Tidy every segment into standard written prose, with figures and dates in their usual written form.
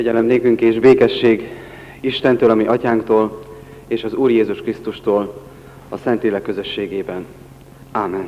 Kegyelem nékünk és békesség Istentől, a mi atyánktól, és az Úr Jézus Krisztustól a Szentlélek közösségében. Ámen.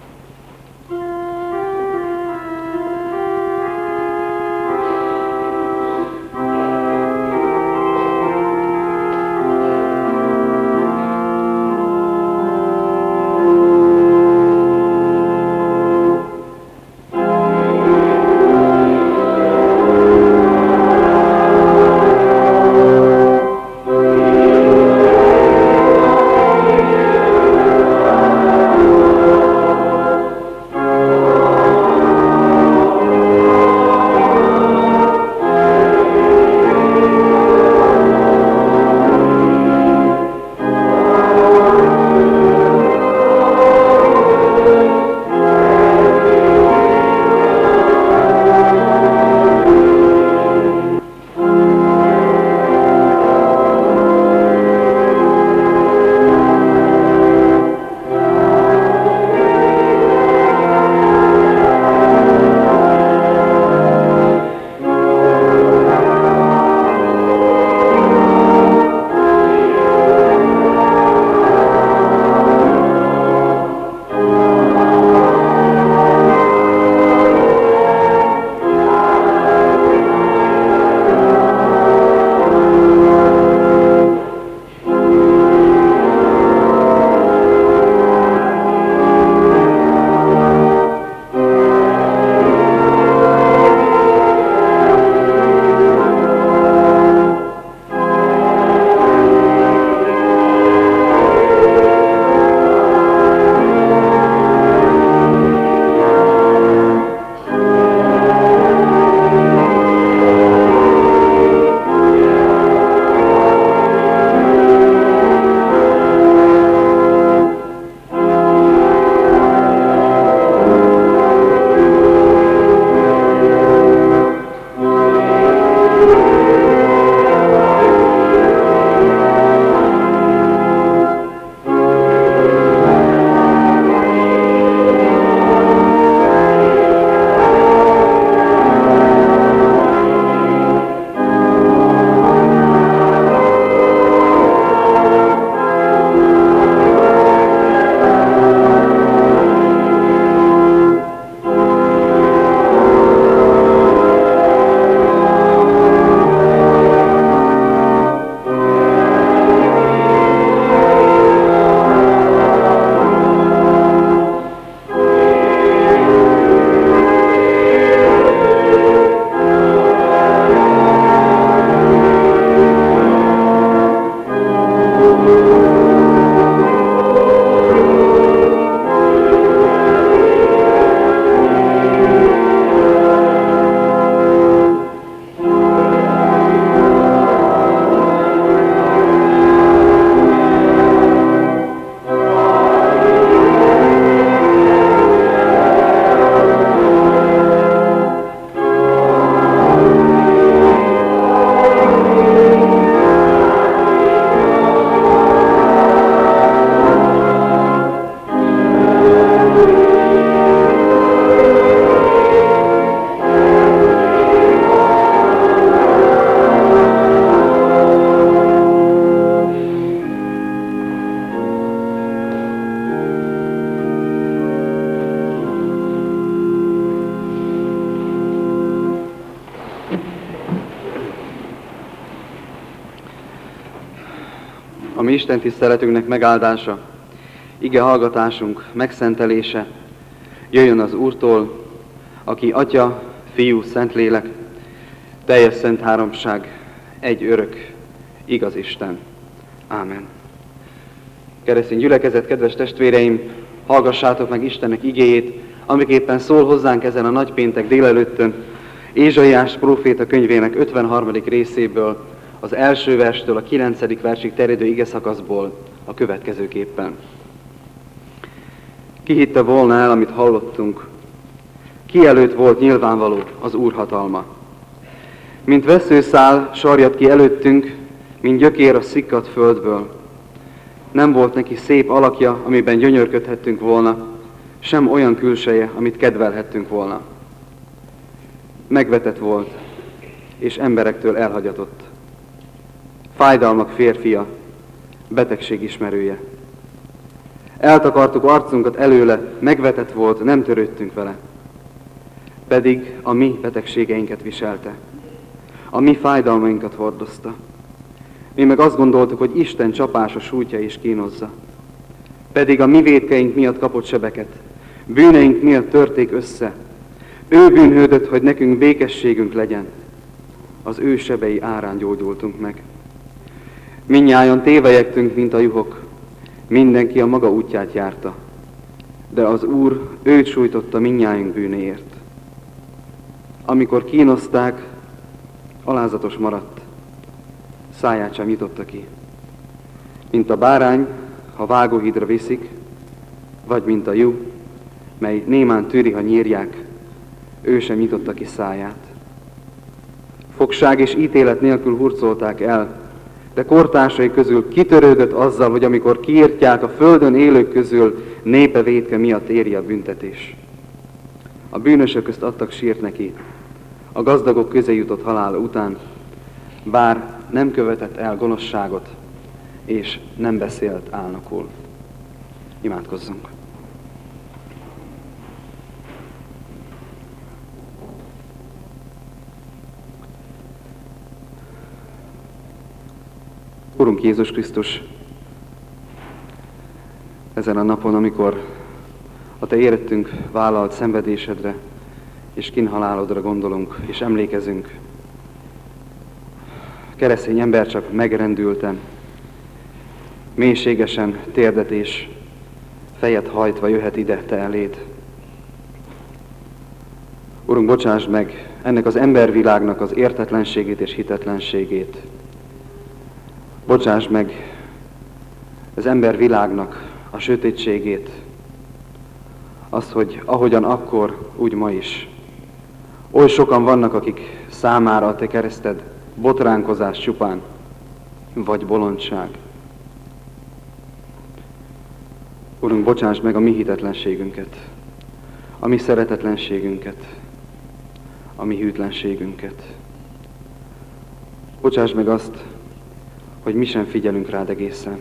A mi Isten tiszteletünknek megáldása, ige hallgatásunk megszentelése jöjjön az Úrtól, aki Atya, Fiú, Szentlélek, teljes szent háromság, egy örök, igaz Isten. Ámen. Keresztény gyülekezet, kedves testvéreim, hallgassátok meg Istennek igéjét, amiképpen szól hozzánk ezen a nagypéntek délelőttön, Ézsaiás próféta könyvének 53. részéből, az első verstől a 9. versig terjedő igeszakaszból a következőképpen. Ki hitte volna el, amit hallottunk? Ki előtt volt nyilvánvaló az Úr hatalma? Mint vesszőszál sarjad ki előttünk, mint gyökér a szikkadt földből. Nem volt neki szép alakja, amiben gyönyörködhettünk volna, sem olyan külseje, amit kedvelhettünk volna. Megvetett volt, és emberektől elhagyatott. Fájdalmak férfia, betegség ismerője. Eltakartuk arcunkat előle, megvetett volt, nem törődtünk vele. Pedig a mi betegségeinket viselte, a mi fájdalmainkat hordozta. Mi meg azt gondoltuk, hogy Isten csapása sújtja és kínozza. Pedig a mi vétkeink miatt kapott sebeket, bűneink miatt törték össze. Ő bűnhődött, hogy nekünk békességünk legyen. Az ő sebei árán gyógyultunk meg. Mindnyájan tévelyegtünk, mint a juhok. Mindenki a maga útját járta. De az Úr őt sújtotta mindnyájunk bűnéért. Amikor kínozták, alázatos maradt. Száját sem nyitotta ki. Mint a bárány, ha vágóhídra viszik, vagy mint a juh, mely némán tűri, ha nyírják, ő sem nyitotta ki száját. Fogság és ítélet nélkül hurcolták el, de kortársai közül kitörődött azzal, hogy amikor kiírtják, a földön élők közül népe vétke miatt éri a büntetés. A bűnösök közt adtak sírt neki, a gazdagok közé jutott halála után, bár nem követett el gonoszságot, és nem beszélt álnokul. Imádkozzunk! Urunk Jézus Krisztus, ezen a napon, amikor a Te érettünk vállalt szenvedésedre és kínhalálodra gondolunk, és emlékezünk, keresztény ember csak megrendülten, mélységesen térdet és fejet hajtva jöhet ide Te eléd. Urunk, bocsásd meg ennek az embervilágnak az értetlenségét és hitetlenségét. Bocsásd meg az embervilágnak a sötétségét, azt, hogy ahogyan akkor, úgy ma is. Oly sokan vannak, akik számára a Te kereszted botránkozás csupán, vagy bolondság. Urunk, bocsásd meg a mi hitetlenségünket, a mi szeretetlenségünket, a mi hűtlenségünket. Bocsásd meg azt, hogy mi sem figyelünk rád egészen.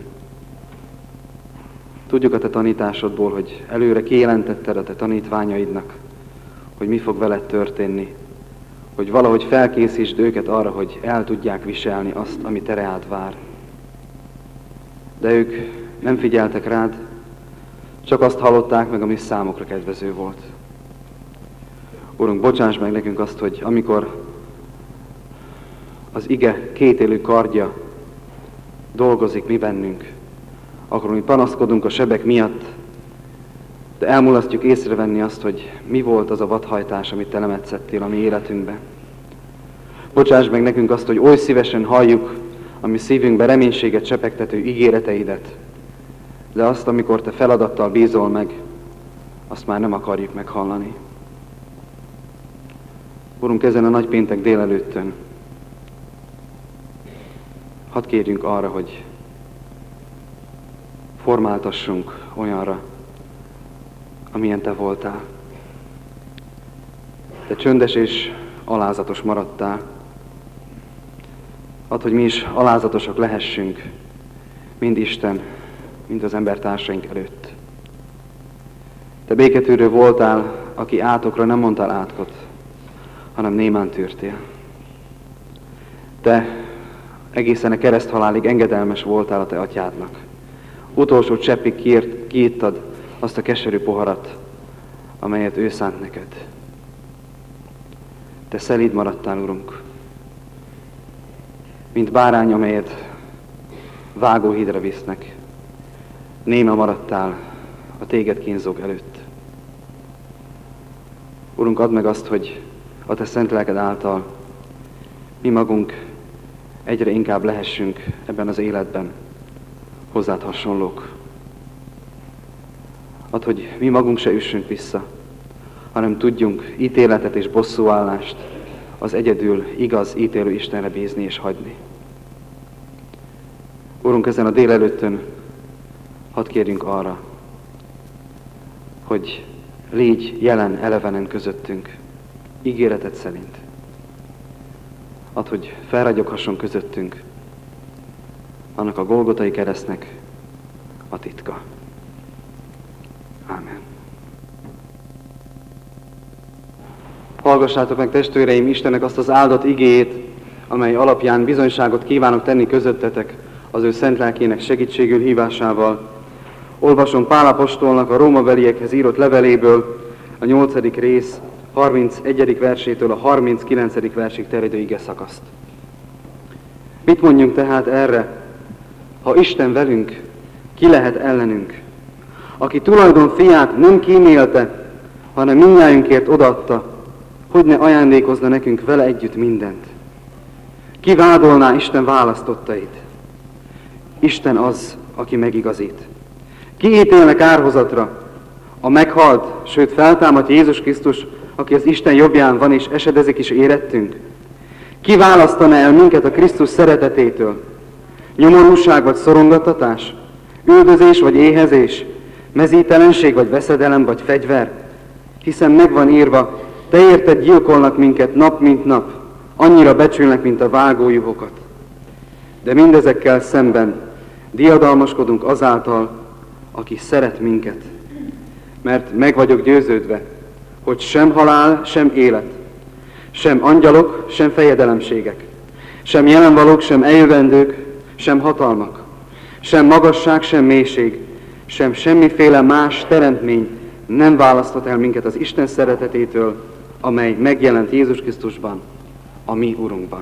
Tudjuk a Te tanításodból, hogy előre kijelentetted a Te tanítványaidnak, hogy mi fog veled történni, hogy valahogy felkészítsd őket arra, hogy el tudják viselni azt, ami Te reád vár. De ők nem figyeltek rád, csak azt hallották meg, ami számukra kedvező volt. Urunk, bocsáss meg nekünk azt, hogy amikor az ige kétélű kardja dolgozik mi bennünk, akkor mi panaszkodunk a sebek miatt, de elmulasztjuk észrevenni azt, hogy mi volt az a vadhajtás, amit Te lemetszettél a mi életünkbe. Bocsáss meg nekünk azt, hogy oly szívesen halljuk a mi szívünkbe reménységet csepegtető ígéreteidet, de azt, amikor Te feladattal bízol meg, azt már nem akarjuk meghallani. Urunk, ezen a nagypéntek délelőttön hadd kérjünk arra, hogy formáltassunk olyanra, amilyen Te voltál. Te csöndes és alázatos maradtál. Add, hogy mi is alázatosak lehessünk, mind Isten, mind az embertársaink előtt. Te béketűrő voltál, aki átokra nem mondtál átkot, hanem némán tűrtél. Te egészen a kereszthalálig engedelmes voltál a Te atyádnak. Utolsó cseppig kiittad azt a keserű poharat, amelyet ő szánt neked. Te szelíd maradtál, Urunk, mint bárány, amelyet vágóhídra visznek. Néma maradtál a Téged kínzók előtt. Urunk, add meg azt, hogy a Te szent lelked által mi magunk egyre inkább lehessünk ebben az életben hozzád hasonlók. Add, hogy mi magunk se üssünk vissza, hanem tudjunk ítéletet és bosszúállást az egyedül igaz ítélő Istenre bízni és hagyni. Urunk, ezen a délelőttön hadd kérjünk arra, hogy légy jelen elevenen közöttünk, ígéreted szerint. add, hogy felragyoghasson közöttünk annak a Golgotai keresztnek a titka. Ámen. Hallgassátok meg, testvéreim, Istennek azt az áldott igéjét, amely alapján bizonyságot kívánok tenni közöttetek az ő szent lelkének segítségül hívásával. Olvasom Pál apostolnak a rómabeliekhez írott leveléből a 8. rész 31. versétől a 39. versig terjedő ige szakaszt. Mit mondjunk tehát erre? Ha Isten velünk, ki lehet ellenünk? Aki tulajdon fiát nem kímélte, hanem mindnyájunkért odaadta, hogy ne ajándékozna nekünk vele együtt mindent. Ki vádolná Isten választottait? Isten az, aki megigazít. Ki ítélne kárhozatra? A meghalt, sőt feltámadt Jézus Krisztus, aki az Isten jobbján van és esedezik is érettünk. Ki választaná el minket a Krisztus szeretetétől? Nyomorúság vagy szorongattatás? Üldözés vagy éhezés? Mezítelenség vagy veszedelem vagy fegyver? Hiszen megvan írva, te érted gyilkolnak minket nap mint nap, annyira becsülnek, mint a vágójuhokat. De mindezekkel szemben diadalmaskodunk azáltal, aki szeret minket. Mert meg vagyok győződve, hogy sem halál, sem élet, sem angyalok, sem fejedelemségek, sem jelenvalók, sem eljövendők, sem hatalmak, sem magasság, sem mélység, sem semmiféle más teremtmény nem választhat el minket az Isten szeretetétől, amely megjelent Jézus Krisztusban, a mi Urunkban.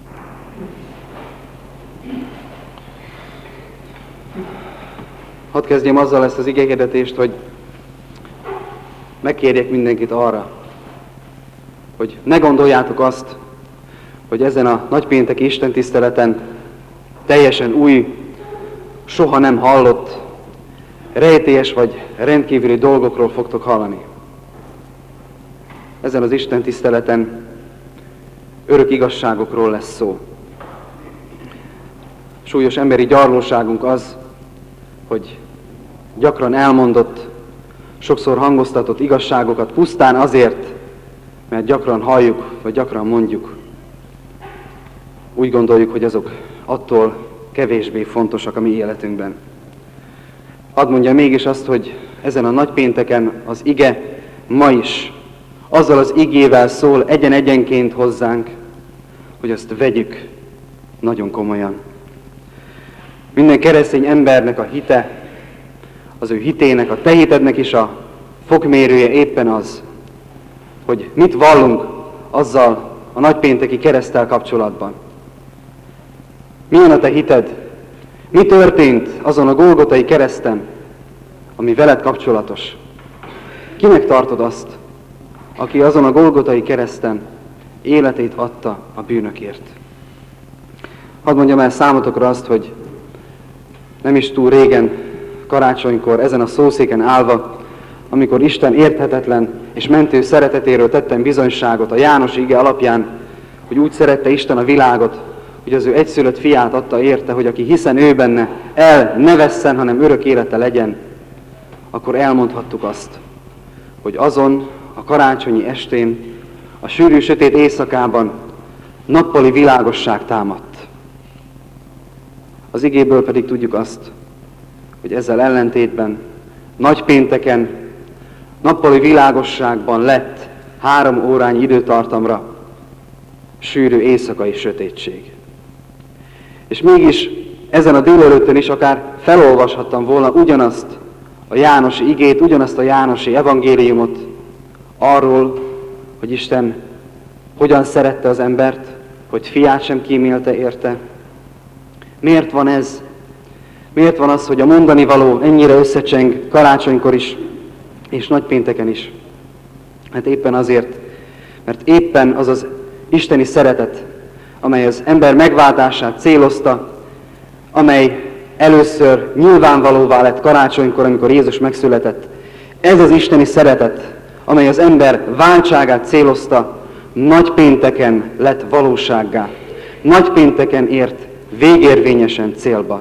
Hadd kezdjem azzal ezt az igehirdetést, hogy megkérjek mindenkit arra, hogy ne gondoljátok azt, hogy ezen a nagypénteki istentiszteleten teljesen új, soha nem hallott, rejtélyes vagy rendkívüli dolgokról fogtok hallani. Ezen az istentiszteleten örök igazságokról lesz szó. Súlyos emberi gyarlóságunk az, hogy gyakran elmondott, sokszor hangoztatott igazságokat pusztán azért, mert gyakran halljuk, vagy gyakran mondjuk. Úgy gondoljuk, hogy azok attól kevésbé fontosak a mi életünkben. Hadd mondja mégis azt, hogy ezen a nagypénteken az ige ma is azzal az igével szól egyen-egyenként hozzánk, hogy azt vegyük nagyon komolyan. Minden keresztény embernek a hite, az ő hitének, a te hitednek is a fokmérője éppen az, hogy mit vallunk azzal a nagypénteki kereszttel kapcsolatban. Milyen a te hited? Mi történt azon a Golgotai kereszten, ami veled kapcsolatos? Kinek tartod azt, aki azon a Golgotai kereszten életét adta a bűnökért? Hadd mondjam el számotokra azt, hogy nem is túl régen, karácsonykor, ezen a szószéken állva, amikor Isten érthetetlen és mentő szeretetéről tettem bizonyságot a Jánosi ige alapján, hogy úgy szerette Isten a világot, hogy az ő egyszülött fiát adta érte, hogy aki hiszen ő benne, el ne vesszen, hanem örök élete legyen, akkor elmondhattuk azt, hogy azon a karácsonyi estén, a sűrű sötét éjszakában nappali világosság támadt. Az igéből pedig tudjuk azt, hogy ezzel ellentétben nagypénteken nappali világosságban lett 3 órányi időtartamra sűrű éjszakai sötétség. És mégis ezen a délelőttön is akár felolvashattam volna ugyanazt a Jánosi igét, ugyanazt a Jánosi evangéliumot arról, hogy Isten hogyan szerette az embert, hogy fiát sem kímélte érte. Miért van ez? Miért van az, hogy a mondani való ennyire összecseng karácsonykor is, és nagypénteken is? Hát éppen azért, mert éppen az az isteni szeretet, amely az ember megváltását célozta, amely először nyilvánvalóvá lett karácsonykor, amikor Jézus megszületett. Ez az isteni szeretet, amely az ember váltságát célozta, nagypénteken lett valósággá. Nagypénteken ért végérvényesen célba.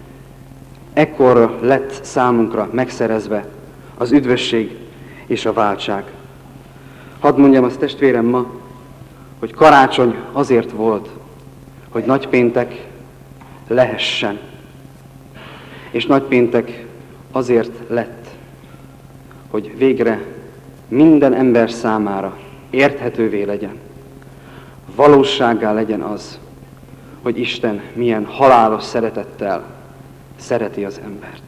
Ekkor lett számunkra megszerezve az üdvösség és a váltság. Hadd mondjam azt, testvérem, ma, hogy karácsony azért volt, hogy nagypéntek lehessen. És nagypéntek azért lett, hogy végre minden ember számára érthetővé legyen, valósággá legyen az, hogy Isten milyen halálos szeretettel szereti az embert.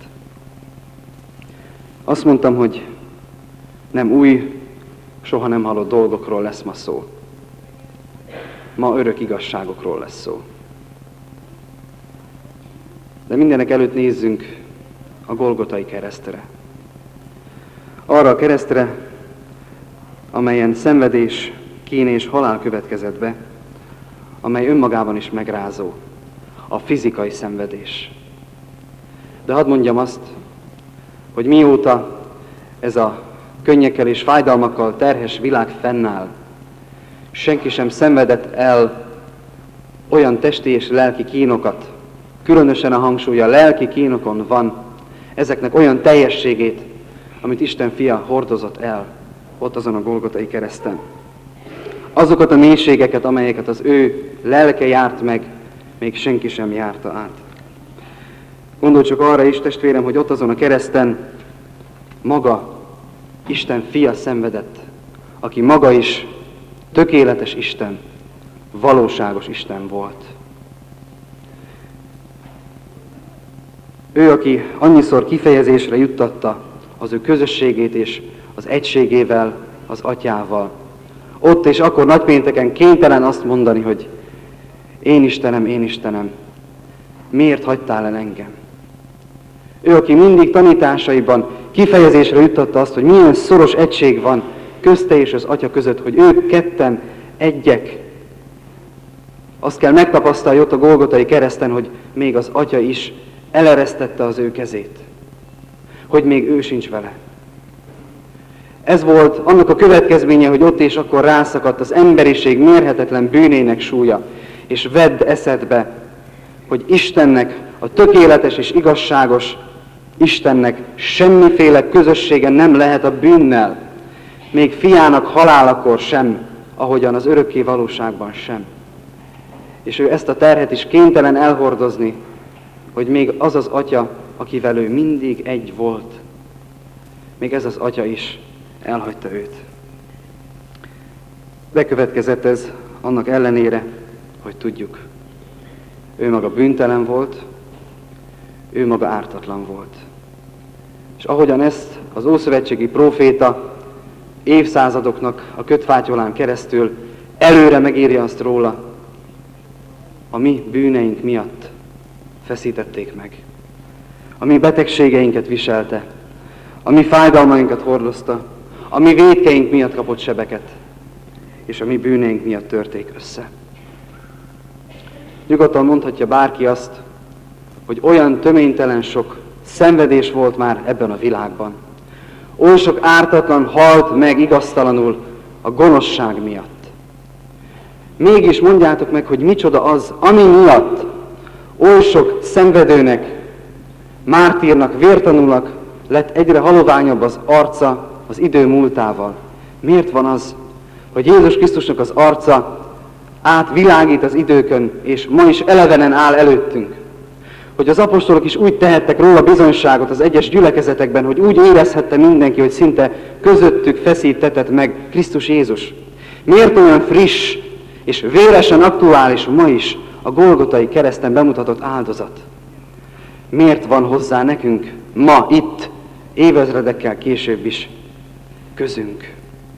Azt mondtam, hogy nem új, soha nem hallott dolgokról lesz ma szó. Ma örök igazságokról lesz szó. De mindenek előtt nézzünk a Golgotai keresztre. Arra a keresztre, amelyen szenvedés, kín és halál következett be, amely önmagában is megrázó, a fizikai szenvedés. De hadd mondjam azt, hogy mióta ez a könnyekkel és fájdalmakkal terhes világ fennáll, senki sem szenvedett el olyan testi és lelki kínokat, különösen a hangsúly a lelki kínokon van, ezeknek olyan teljességét, amit Isten fia hordozott el ott azon a Golgotai kereszten. Azokat a mélységeket, amelyeket az ő lelke járt meg, még senki sem járta át. Gondolj csak arra is, testvérem, hogy ott azon a kereszten maga Isten fia szenvedett, aki maga is tökéletes Isten, valóságos Isten volt. Ő, aki annyiszor kifejezésre juttatta az ő közösségét és az egységével, az Atyával. Ott és akkor nagypénteken kénytelen azt mondani, hogy én Istenem, miért hagytál el engem? Ő, aki mindig tanításaiban kifejezésre juttatta azt, hogy milyen szoros egység van közte és az Atya között, hogy ők ketten egyek. Azt kell megtapasztalja ott a Golgotai kereszten, hogy még az Atya is eleresztette az ő kezét, hogy még ő sincs vele. Ez volt annak a következménye, hogy ott és akkor rászakadt az emberiség mérhetetlen bűnének súlya, és vedd eszedbe, hogy Istennek, a tökéletes és igazságos Istennek semmiféle közössége nem lehet a bűnnel, még fiának halálakor sem, ahogyan az örökké valóságban sem. És ő ezt a terhet is kénytelen elhordozni, hogy még az az Atya, akivel ő mindig egy volt, még ez az Atya is elhagyta őt. Bekövetkezett ez annak ellenére, hogy tudjuk, ő maga bűntelen volt, ő maga ártatlan volt. És ahogyan ezt az ószövetségi próféta évszázadoknak a kötfátyolán keresztül előre megírja azt róla, a mi bűneink miatt feszítették meg. A mi betegségeinket viselte, a mi fájdalmainkat hordozta, a mi vétkeink miatt kapott sebeket, és a mi bűneink miatt törték össze. Nyugodtan mondhatja bárki azt, hogy olyan töménytelen sok szenvedés volt már ebben a világban. Oly sok ártatlan halt meg igaztalanul a gonoszság miatt. Mégis mondjátok meg, hogy micsoda az, ami miatt oly sok szenvedőnek, mártírnak, vértanúnak lett egyre haloványabb az arca az idő múltával. Miért van az, hogy Jézus Krisztusnak az arca átvilágít az időkön, és ma is elevenen áll előttünk? Hogy az apostolok is úgy tehettek róla bizonyságot az egyes gyülekezetekben, hogy úgy érezhette mindenki, hogy szinte közöttük feszítetett meg Krisztus Jézus. Miért olyan friss és véresen aktuális ma is a Golgotai kereszten bemutatott áldozat? Miért van hozzá nekünk ma itt, évezredekkel később is közünk?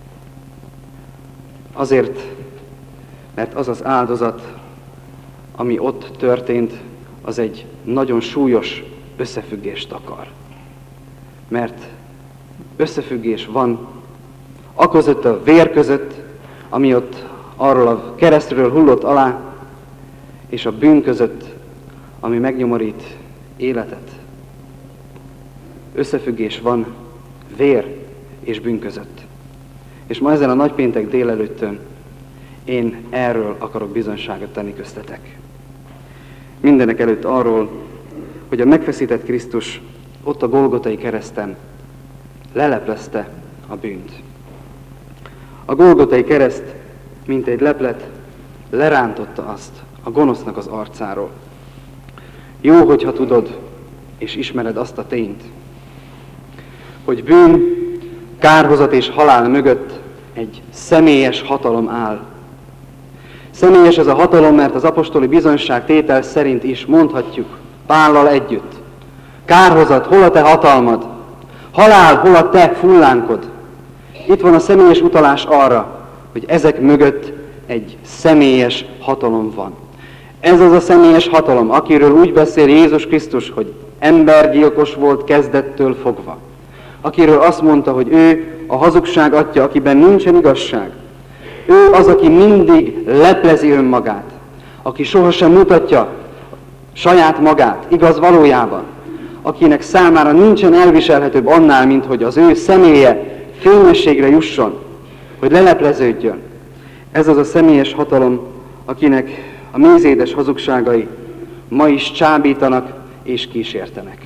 Azért, mert az az áldozat, ami ott történt, az egy nagyon súlyos összefüggést akar. Mert összefüggés van aközött a vér között, ami ott arról a keresztről hullott alá, és a bűn között, ami megnyomorít életet. Összefüggés van vér és bűn között. És ma ezen a nagypéntek délelőttön én erről akarok bizonyságot tenni köztetek. Mindenek előtt arról, hogy a megfeszített Krisztus ott a Golgotai kereszten leleplezte a bűnt. A Golgotai kereszt mint egy leplet, lerántotta azt a gonosznak az arcáról. Jó, hogyha tudod és ismered azt a tényt, hogy bűn, kárhozat és halál mögött egy személyes hatalom áll. Személyes ez a hatalom, mert az apostoli bizonyságtétel szerint is mondhatjuk Pállal együtt. Kárhozat, hol a te hatalmad? Halál, hol a te fullánkod? Itt van a személyes utalás arra, hogy ezek mögött egy személyes hatalom van. Ez az a személyes hatalom, akiről úgy beszél Jézus Krisztus, hogy embergyilkos volt kezdettől fogva. Akiről azt mondta, hogy ő a hazugság atya, akiben nincsen igazság. Ő az, aki mindig leplezi önmagát, aki sohasem mutatja saját magát, igaz valójában, akinek számára nincsen elviselhetőbb annál, mint hogy az ő személye fényességre jusson, hogy lelepleződjön. Ez az a személyes hatalom, akinek a mézédes hazugságai ma is csábítanak és kísértenek.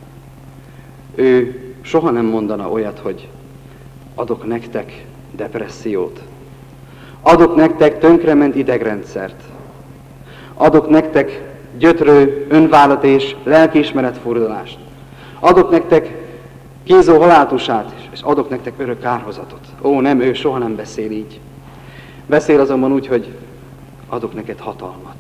Ő soha nem mondana olyat, hogy adok nektek depressziót, adok nektek tönkrement idegrendszert, adok nektek gyötrő önvállalat és lelkiismeret furdalást, adok nektek kínzó haláltusát, és adok nektek örök kárhozatot. Ó, nem, ő soha nem beszél így. Beszél azonban úgy, hogy adok neked hatalmat,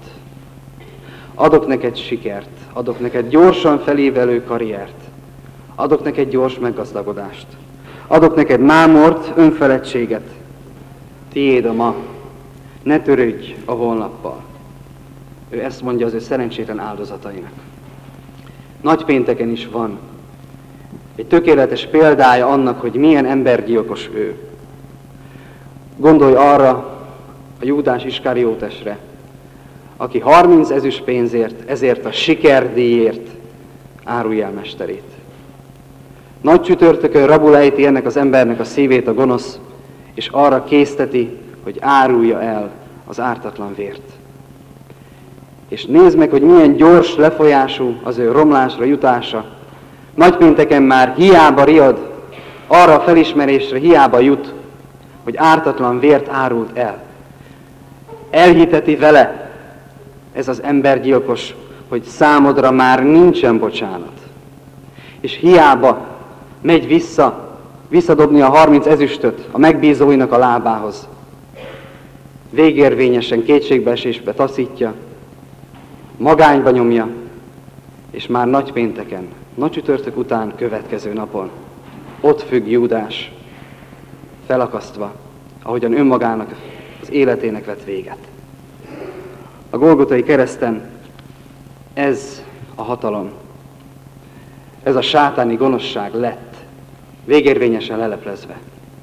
adok neked sikert, adok neked gyorsan felévelő karriert, adok neked gyors meggazdagodást, adok neked mámort, önfeledtséget. Tiéd a ma, ne törődj a holnappal. Ő ezt mondja az ő szerencsétlen áldozatainak. Nagypénteken is van egy tökéletes példája annak, hogy milyen embergyilkos ő. Gondolj arra a Júdás Iskariótesre, aki 30 ezüstpénzért, ezért a sikerdíjért árulja el mesterét. Nagy csütörtökön rabul ejti ennek az embernek a szívét a gonosz, és arra készteti, hogy árulja el az ártatlan vért. És nézd meg, hogy milyen gyors lefolyású az ő romlásra jutása. Nagypénteken már hiába riad, arra a felismerésre hiába jut, hogy ártatlan vért árult el. Elhiteti vele ez az embergyilkos, hogy számodra már nincsen bocsánat. És hiába megy visszadobni a 30 ezüstöt a megbízóinak a lábához. Végérvényesen kétségbeesésbe taszítja, magányba nyomja, és már nagypénteken, nagy csütörtök után következő napon ott függ Júdás, felakasztva, ahogyan önmagának az életének vett véget. A Golgotai kereszten ez a hatalom, ez a sátáni gonoszság lett végérvényesen leleplezve.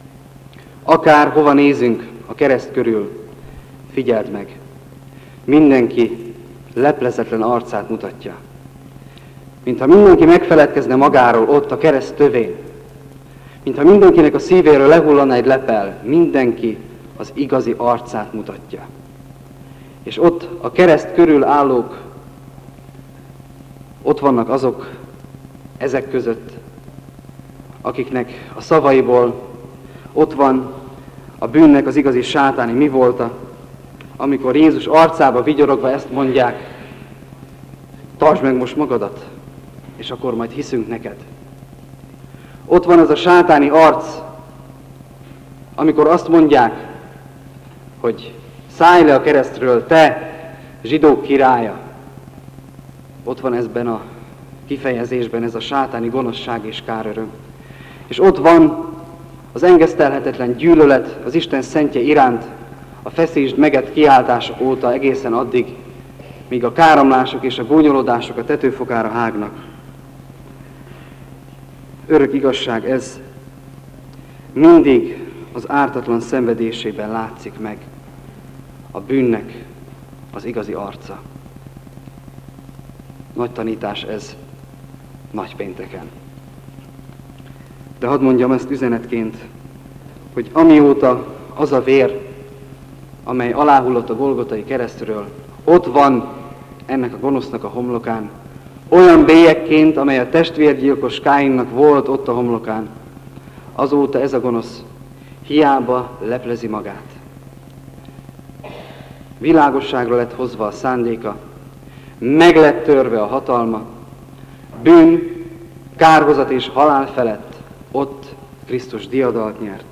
Akár hova nézünk a kereszt körül, figyeld meg, mindenki leplezetlen arcát mutatja. Mintha mindenki megfeledkezne magáról ott a kereszt tövén, mintha mindenkinek a szívéről lehullana egy lepel, mindenki az igazi arcát mutatja. És ott a kereszt körül állók, ott vannak azok ezek között, akiknek a szavaiból ott van a bűnnek az igazi sátáni mi volta, amikor Jézus arcába vigyorogva ezt mondják, tartsd meg most magadat, és akkor majd hiszünk neked. Ott van az a sátáni arc, amikor azt mondják, hogy szállj le a keresztről, te zsidók királya. Ott van ezben a kifejezésben ez a sátáni gonoszság és káröröm. És ott van az engesztelhetetlen gyűlölet az Isten szentje iránt, a feszítsd meget kiáltások óta egészen addig, míg a káromlások és a gúnyolódások a tetőfokára hágnak. Örök igazság ez, mindig az ártatlan szenvedésében látszik meg a bűnnek az igazi arca. Nagy tanítás ez nagypénteken. De hadd mondjam ezt üzenetként, hogy amióta az a vér, amely aláhullott a Golgotai keresztről, ott van ennek a gonosznak a homlokán, olyan bélyegként, amely a testvérgyilkos Káinnak volt ott a homlokán, azóta ez a gonosz hiába leplezi magát. világosságra lett hozva a szándéka, meg lett törve a hatalma, bűn, kárhozat és halál felett ott Krisztus diadalt nyert.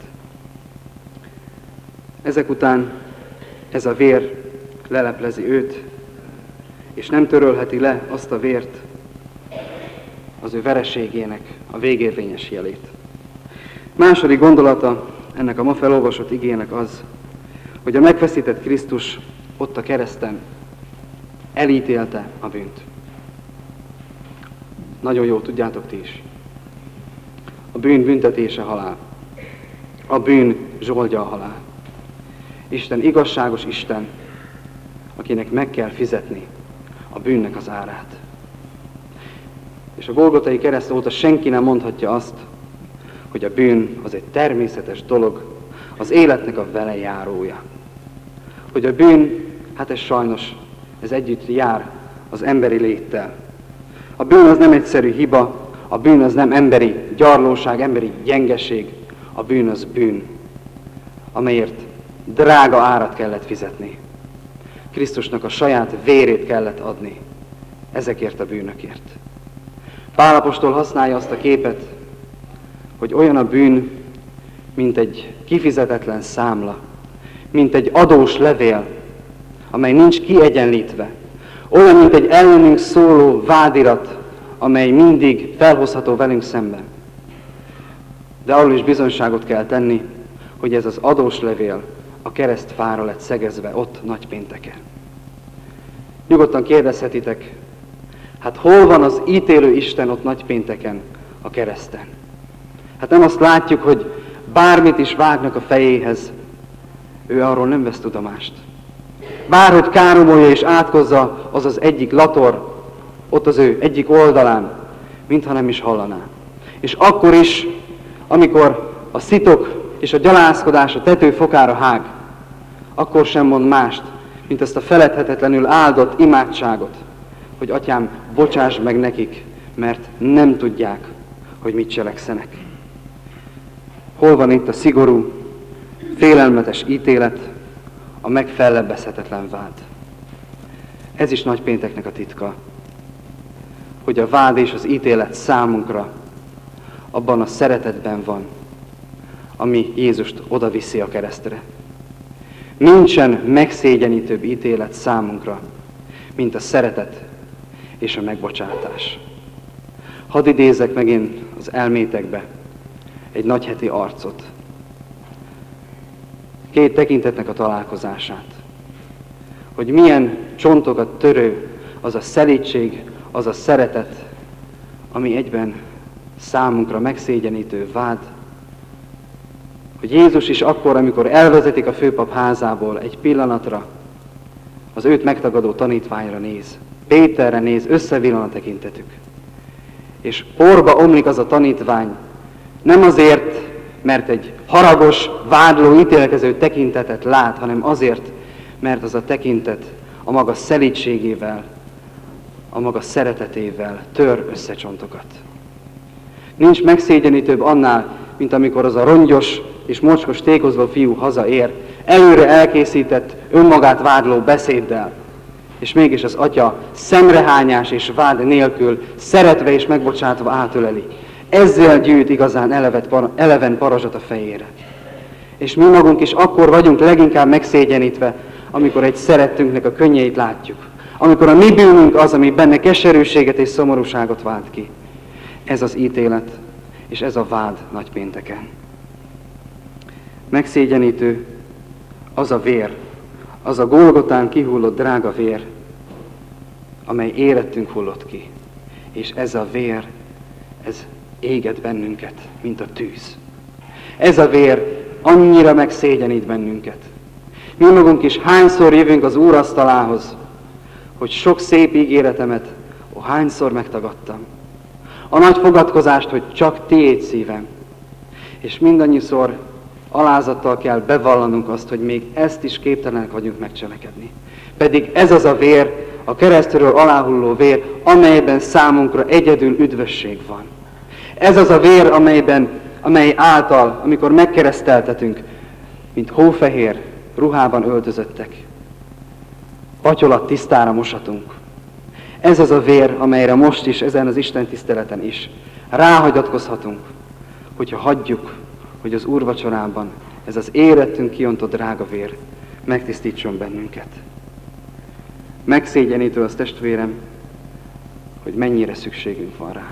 Ezek után ez a vér leleplezi őt, és nem törölheti le azt a vért, az ő vereségének a végérvényes jelét. Második gondolata ennek a ma felolvasott igének az, hogy a megfeszített Krisztus ott a kereszten elítélte a bűnt. Nagyon jól tudjátok ti is. A bűn büntetése halál. A bűn zsoldja a halál. Isten igazságos Isten, akinek meg kell fizetni a bűnnek az árát. És a Golgotai kereszt óta senki nem mondhatja azt, hogy a bűn az egy természetes dolog, az életnek a velejárója. Hogy a bűn, hát ez sajnos, ez együtt jár az emberi léttel. A bűn az nem egyszerű hiba, a bűn az nem emberi gyarlóság, emberi gyengeség, a bűn az bűn, amelyért drága árat kellett fizetni. Krisztusnak a saját vérét kellett adni ezekért a bűnökért. Pál apostol használja azt a képet, hogy olyan a bűn, mint egy kifizetetlen számla, mint egy adós levél, amely nincs kiegyenlítve. Olyan, mint egy ellenünk szóló vádirat, amely mindig felhozható velünk szemben. De arról is bizonyságot kell tenni, hogy ez az adós levél a keresztfára lett szegezve ott nagypénteken. Nyugodtan kérdezhetitek, hát hol van az ítélő Isten ott nagypénteken a kereszten? Hát nem azt látjuk, hogy bármit is vágnak a fejéhez, ő arról nem vesz tudomást. Bárhogy káromolja és átkozza az az egyik lator, ott az ő egyik oldalán, mintha nem is hallaná. És akkor is, amikor a szitok és a gyalázkodás a tetőfokára hág, akkor sem mond mást, mint ezt a feledhetetlenül áldott imádságot, hogy Atyám, bocsáss meg nekik, mert nem tudják, hogy mit cselekszenek. Hol van itt a szigorú, félelmetes ítélet, a megfellebbezhetetlen vád? Ez is nagypénteknek a titka, hogy a vád és az ítélet számunkra abban a szeretetben van, ami Jézust oda viszi a keresztre. Nincsen megszégyenítőbb ítélet számunkra, mint a szeretet és a megbocsátás. Hadd idézzek megint az elmétekbe egy nagyheti arcot. Két tekintetnek a találkozását. Hogy milyen csontokat törő az a szelídség, az a szeretet, ami egyben számunkra megszégyenítő vád. Hogy Jézus is akkor, amikor elvezetik a főpap házából, egy pillanatra az őt megtagadó tanítványra néz, Péterre néz, összevillan a tekintetük. És porba omlik az a tanítvány, nem azért, mert egy haragos, vádló, ítélkező tekintetet lát, hanem azért, mert az a tekintet a maga szelídségével, a maga szeretetével tör összecsontokat. Nincs megszégyenítőbb annál, mint amikor az a rongyos és mocskos tékozló fiú hazaér, előre elkészített, önmagát vádló beszéddel, és mégis az atya szemrehányás és vád nélkül szeretve és megbocsátva átöleli. Ezzel gyűjt igazán eleven parazsat a fejére. És mi magunk is akkor vagyunk leginkább megszégyenítve, amikor egy szerettünknek a könnyeit látjuk. Amikor a mi bűnünk az, ami benne keserűséget és szomorúságot vált ki. Ez az ítélet, és ez a vád nagypénteken. Megszégyenítő az a vér, az a Golgotán kihullott drága vér, amely érettünk hullott ki. És ez a vér, ez éget bennünket, mint a tűz. Ez a vér annyira megszégyenít bennünket. Mi magunk is hányszor jövünk az Úr asztalához, hogy sok szép ígéretemet hányszor megtagadtam. A nagy fogadkozást, hogy csak tiéd szívem. És mindannyiszor alázattal kell bevallanunk azt, hogy még ezt is képtelenek vagyunk megcselekedni. Pedig ez az a vér, a keresztről aláhulló vér, amelyben számunkra egyedül üdvösség van. Ez az a vér, amely által, amikor megkereszteltetünk, mint hófehér ruhában öltözöttek, patyolat tisztára mosatunk. Ez az a vér, amelyre most is, ezen az Isten tiszteleten is ráhagyatkozhatunk, hogyha hagyjuk, hogy az úrvacsorában ez az érettünk kiontott drága vér megtisztítson bennünket. Megszégyenítő az testvérem, hogy mennyire szükségünk van rá.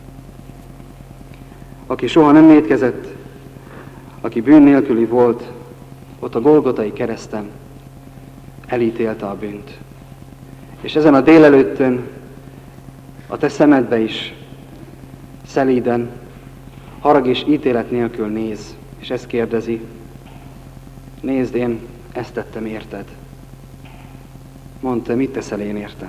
Aki soha nem étkezett, aki bűn nélküli volt, ott a Golgotai kereszten elítélte a bűnt. És ezen a délelőttön a te szemedbe is szelíden, harag és ítélet nélkül néz, és ezt kérdezi: nézd, én ezt tettem érted. Mondd, te mit teszel én értem?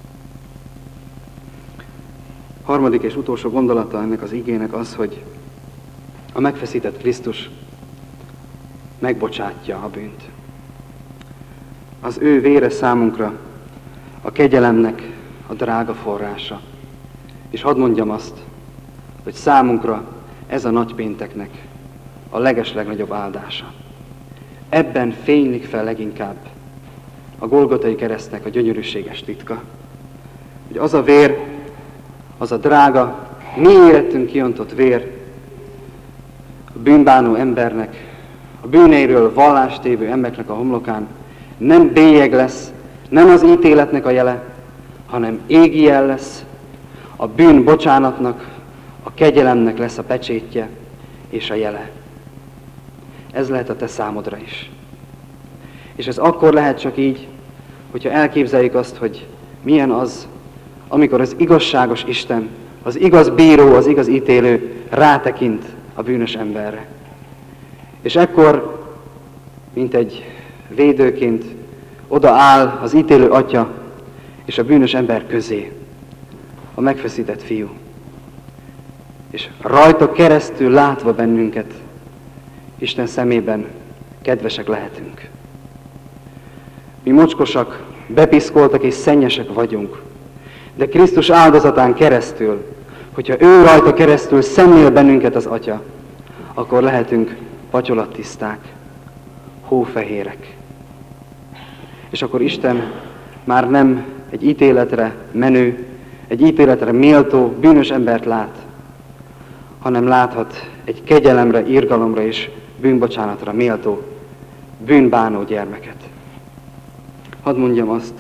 Harmadik és utolsó gondolata ennek az igének az, hogy a megfeszített Krisztus megbocsátja a bűnt. Az ő vére számunkra a kegyelemnek a drága forrása. És hadd mondjam azt, hogy számunkra ez a nagypénteknek a legeslegnagyobb áldása. Ebben fénylik fel leginkább a Golgotai keresztnek a gyönyörűséges titka. Hogy az a vér, az a drága, mi érettünk kiontott vér, a bűnbánó embernek, a bűneiről vallástévő embernek a homlokán nem bélyeg lesz, nem az ítéletnek a jele, hanem égi jel lesz, a bűn bocsánatnak, a kegyelemnek lesz a pecsétje és a jele. Ez lehet a te számodra is. És ez akkor lehet csak így, hogyha elképzeljük azt, hogy milyen az, amikor az igazságos Isten, az igaz bíró, az igaz ítélő rátekint a bűnös emberre. És ekkor, mint egy védőként, odaáll az ítélő atya és a bűnös ember közé a megfeszített fiú. És rajta keresztül látva bennünket, Isten szemében kedvesek lehetünk. Mi mocskosak, bepiszkoltak és szennyesek vagyunk, de Krisztus áldozatán keresztül, hogyha ő rajta keresztül szemlél bennünket az Atya, akkor lehetünk patyolattiszták, hófehérek. És akkor Isten már nem egy ítéletre menő, egy ítéletre méltó, bűnös embert lát, hanem láthat egy kegyelemre, irgalomra és bűnbocsánatra méltó, bűnbánó gyermeket. Hadd mondjam azt,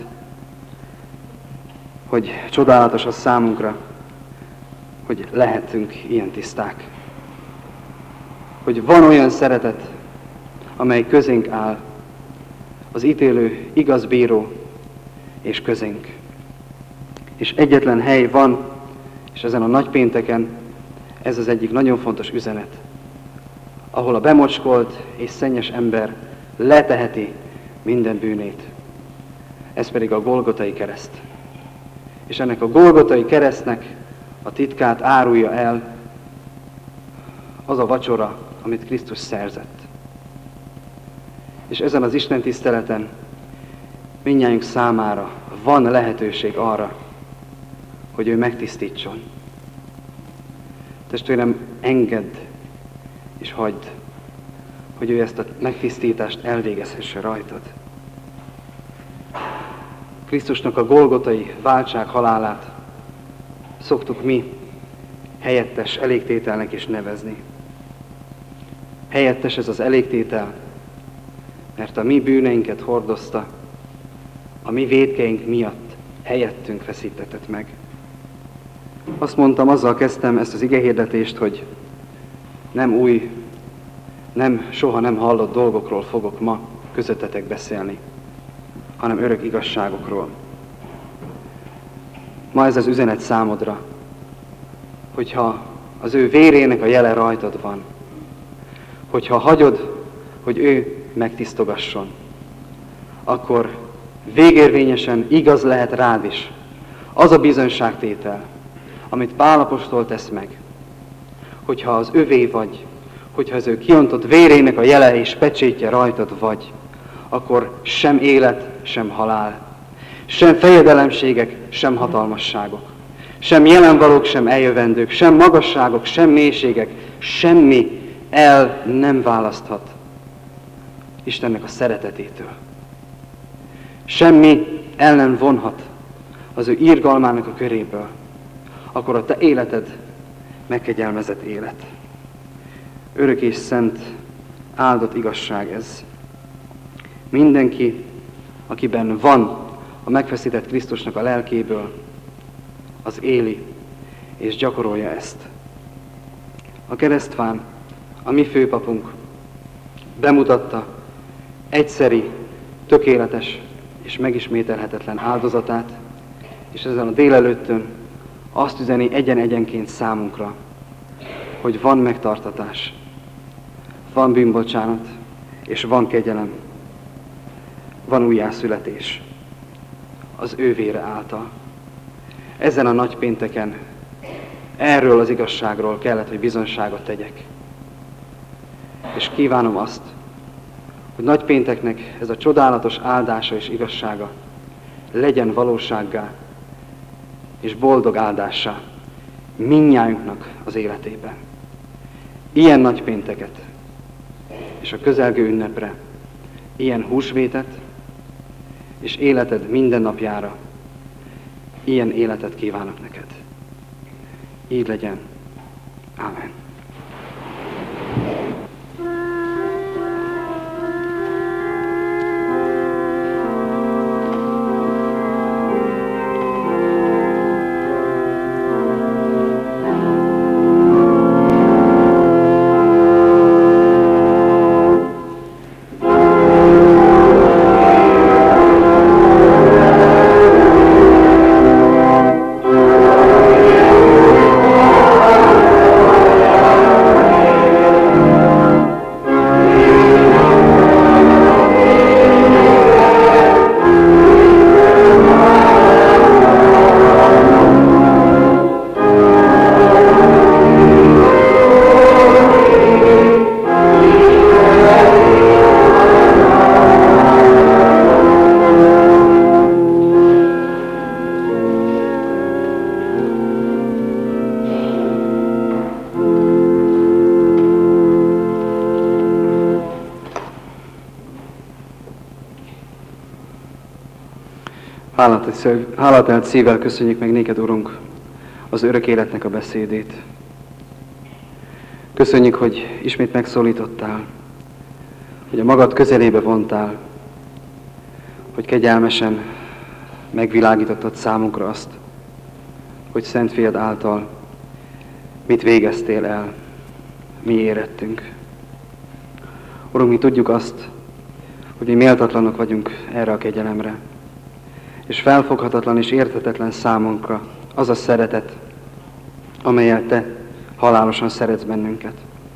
hogy csodálatos az számunkra, hogy lehetünk ilyen tiszták. Hogy van olyan szeretet, amely közénk áll, az ítélő igaz bíró és közénk. És egyetlen hely van, és ezen a nagypénteken ez az egyik nagyon fontos üzenet, ahol a bemocskolt és szennyes ember leteheti minden bűnét. Ez pedig a Golgotai kereszt. És ennek a Golgotai keresztnek a titkát árulja el az a vacsora, amit Krisztus szerzett. És ezen az Isten tiszteleten mindnyájunk számára van lehetőség arra, hogy ő megtisztítson. Testvérem, engedd és hagyd, hogy ő ezt a megtisztítást elvégezhesse rajtad. Krisztusnak a golgotai váltság halálát szoktuk mi helyettes elégtételnek is nevezni. Helyettes ez az elégtétel, mert a mi bűneinket hordozta, a mi vétkeink miatt helyettünk feszítetett meg. Azt mondtam, azzal kezdtem ezt az igehirdetést, hogy nem új, soha nem hallott dolgokról fogok ma közöttetek beszélni, hanem örök igazságokról. Ma ez az üzenet számodra, hogyha az ő vérének a jele rajtad van, hogyha hagyod, hogy ő megtisztogasson, akkor végérvényesen igaz lehet rád is az a bizonyságtétel, amit Pál apostol tesz meg, hogyha az övé vagy, hogyha az ő kiontott vérének a jele és pecsétje rajtad vagy, akkor sem élet, sem halál, sem fejedelemségek, sem hatalmasságok, sem jelenvalók, sem eljövendők, sem magasságok, sem mélységek, semmi el nem választhat Istennek a szeretetétől. Semmi ellen vonhat az ő irgalmának a köréből, akkor a te életed megkegyelmezett élet. Örök és szent, áldott igazság ez. Mindenki, akiben van a megfeszített Krisztusnak a lelkéből, az éli és gyakorolja ezt. A keresztfán a mi főpapunk bemutatta egyszeri, tökéletes és megismételhetetlen áldozatát, és ezen a délelőttön azt üzeni egyen-egyenként számunkra, hogy van megtartatás, van bűnbocsánat, és van kegyelem, van újjászületés az ő vére által. Ezen a nagypénteken erről az igazságról kellett, hogy bizonyságot tegyek. És kívánom azt, hogy nagypénteknek ez a csodálatos áldása és igazsága legyen valósággá és boldog áldássá mindnyájunknak az életében. Ilyen nagypénteket és a közelgő ünnepre, ilyen húsvétet és életed minden napjára ilyen életet kívánok neked. Így legyen. Ámen. Hálátelt szívvel köszönjük meg néked, Urunk, az örök életnek a beszédét. Köszönjük, hogy ismét megszólítottál, hogy a magad közelébe vontál, hogy kegyelmesen megvilágítottad számunkra azt, hogy Szent Fiad által mit végeztél el, mi érettünk. Urunk, mi tudjuk azt, hogy mi méltatlanok vagyunk erre a kegyelemre, és felfoghatatlan és érthetetlen számunkra az a szeretet, amelyel te halálosan szeretsz bennünket.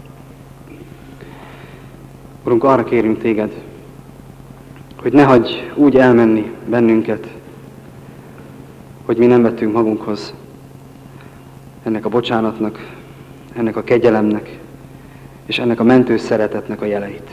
Urunk, arra kérünk téged, hogy ne hagyj úgy elmenni bennünket, hogy mi nem vettünk magunkhoz ennek a bocsánatnak, ennek a kegyelemnek, és ennek a mentő szeretetnek a jeleit.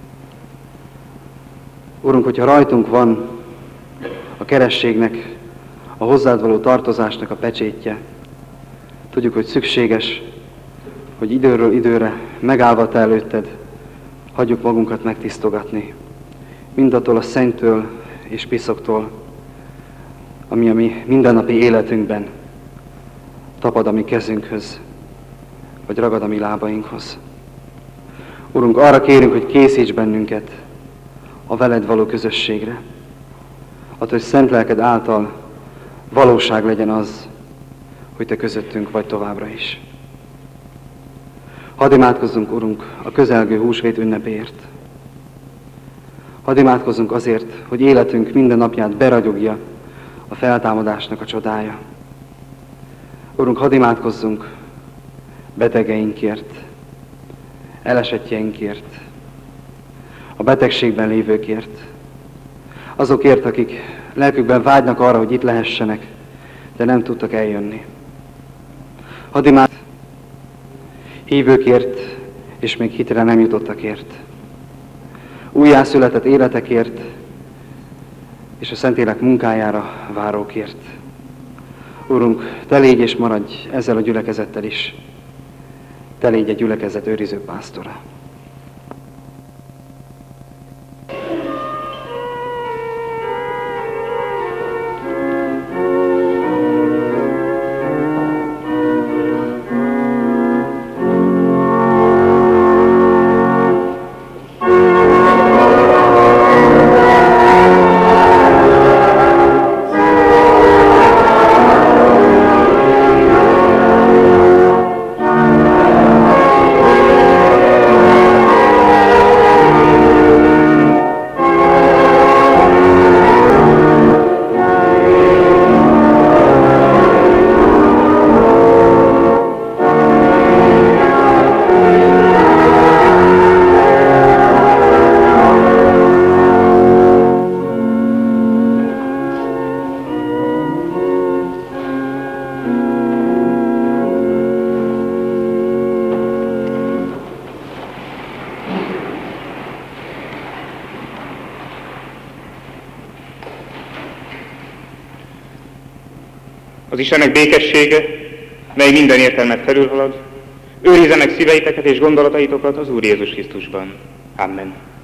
Urunk, hogyha rajtunk van a kerességnek, a hozzád való tartozásnak a pecsétje, tudjuk, hogy szükséges, hogy időről időre megállva te előtted hagyjuk magunkat megtisztogatni. Mindattól a szennystől és piszoktól, ami a mi mindennapi életünkben tapad a mi kezünkhöz, vagy ragad a mi lábainkhoz. Urunk, arra kérünk, hogy készíts bennünket a veled való közösségre. Attól, hogy szent lelked által valóság legyen az, hogy te közöttünk vagy továbbra is. Hadd imádkozzunk, Urunk, a közelgő húsvét ünnepéért. Hadd imádkozzunk azért, hogy életünk minden napját beragyogja a feltámadásnak a csodája. Urunk, hadd imádkozzunk betegeinkért, elesettjeinkért, a betegségben lévőkért, azokért, akik lelkükben vágynak arra, hogy itt lehessenek, de nem tudtak eljönni. Hadd imádkozzunk hívőkért, és még hitre nem jutottakért, újjászületett életekért, és a Szentlélek munkájára várókért. Urunk, te légy és maradj ezzel a gyülekezettel is. Te légy a gyülekezet őriző pásztora. Az Istennek békessége, mely minden értelmet felülhalad, őrizze meg szíveiteket és gondolataitokat az Úr Jézus Krisztusban. Amen.